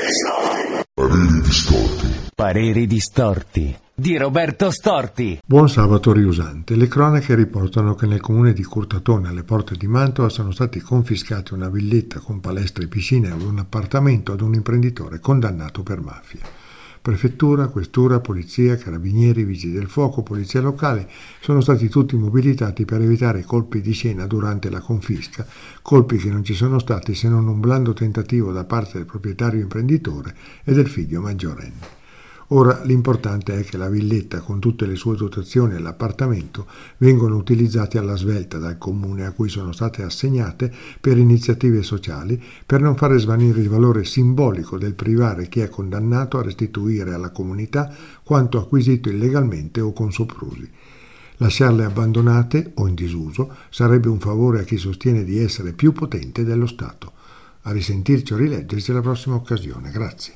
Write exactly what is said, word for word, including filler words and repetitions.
Pareri distorti. Pareri distorti di Roberto Storti. Buon sabato riusante. Le cronache riportano che nel comune di Curtatone, alle porte di Mantova, sono stati confiscati una villetta con palestra e piscina e un appartamento ad un imprenditore condannato per mafia. Prefettura, questura, polizia, carabinieri, vigili del fuoco, polizia locale sono stati tutti mobilitati per evitare colpi di scena durante la confisca, colpi che non ci sono stati se non un blando tentativo da parte del proprietario imprenditore e del figlio maggiorenne. Ora l'importante è che la villetta con tutte le sue dotazioni e l'appartamento vengono utilizzati alla svelta dal comune a cui sono state assegnate per iniziative sociali, per non fare svanire il valore simbolico del privare chi è condannato a restituire alla comunità quanto acquisito illegalmente o con soprusi. Lasciarle abbandonate o in disuso sarebbe un favore a chi sostiene di essere più potente dello Stato. A risentirci o rileggerci alla prossima occasione. Grazie.